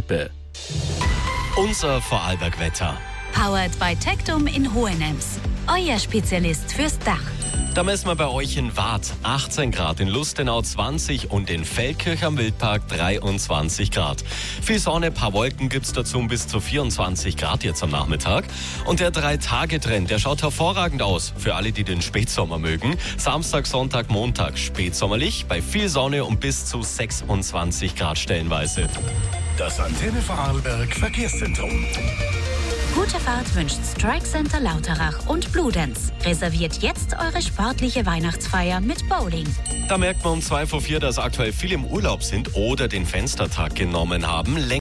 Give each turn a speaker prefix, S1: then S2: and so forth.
S1: Sippe. Unser Vorarlberg-Wetter.
S2: Powered by Tectum in Hohenems. Euer Spezialist fürs Dach.
S1: Da messen wir bei euch in Waadt 18 Grad, in Lustenau 20 und in Feldkirch am Wildpark 23 Grad. Viel Sonne, paar Wolken gibt's dazu bis zu 24 Grad jetzt am Nachmittag. Und der 3-Tage-Trend, der schaut hervorragend aus für alle, die den Spätsommer mögen. Samstag, Sonntag, Montag spätsommerlich, bei viel Sonne und bis zu 26 Grad stellenweise.
S3: Das Antenne Vorarlberg Verkehrszentrum.
S2: Gute Fahrt wünscht Strike Center Lauterach und Bludenz. Reserviert jetzt eure sportliche Weihnachtsfeier mit Bowling.
S1: Da merkt man um 2 vor 4, dass aktuell viele im Urlaub sind oder den Fenstertag genommen haben.